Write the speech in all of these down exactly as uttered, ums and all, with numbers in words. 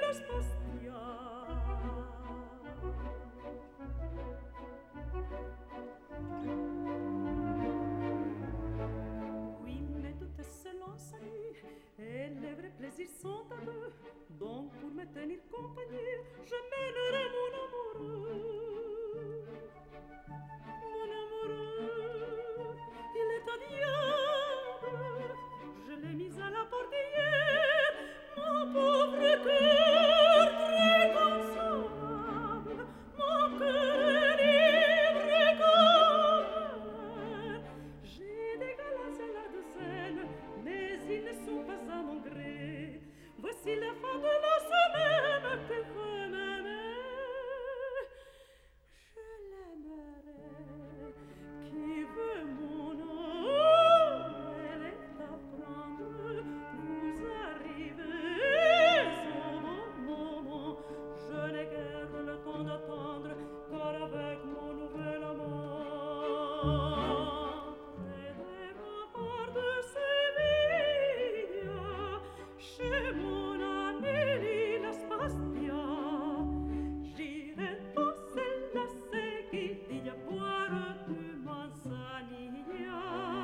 la Spastia. Oui, mais tout est selon salut, et les vrais plaisirs sont à deux. Donc, pour me tenir compagnie, je mènerai mon amoureux. Mon amoureux, il est un diable. Je l'ai mis à la portière, mon pauvre cœur très consolable, mon cœur libre comme l'air. J'ai des galas à la douzaine, mais ils ne sont pas à mon gré. Voici la fin de la semaine que vous m'aimez. Je l'aimerai. Qui veut mon nom, elle est à prendre. Vous arrivez au bon moment. Je n'ai guère le temps d'attendre, car avec mon nouvel amant, près des remparts de Séville, chez mon ami la Spastia, j'irai danser la seguidilla, boire du manzanilla.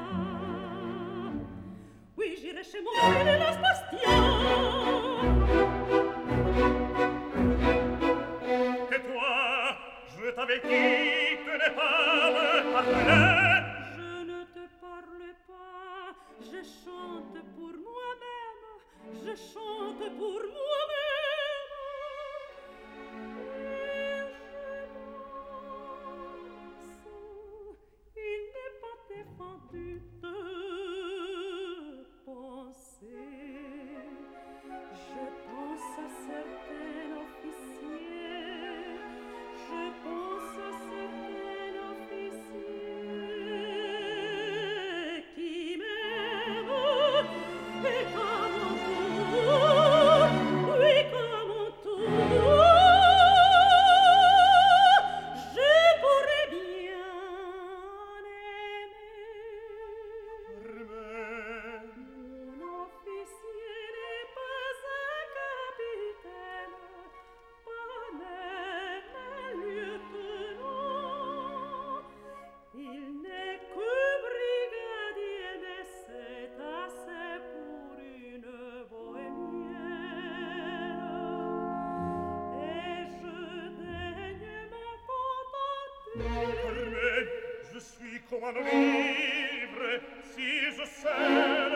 Oui, j'irai chez mon ami la Spastia. Et toi, je t'avais dit de ne pas me parler. Je ne te parle pas, je chante pour moi-même, je chante pour moi-même. Et je pense, il n'est pas défendu de penser. Je pense à certains officiers, je pense à certains officiers qui m'aiment, et qu'à mon tour, oui, qu'à mon tour, je pourrais bien aimer. Mon officier n'est pas un capitaine, pas même un lieutenant. Il n'est que brigadier, mais c'est assez pour une bohémienne. Et je daigne me contenter. Carmen, je suis comme un livre, si je sais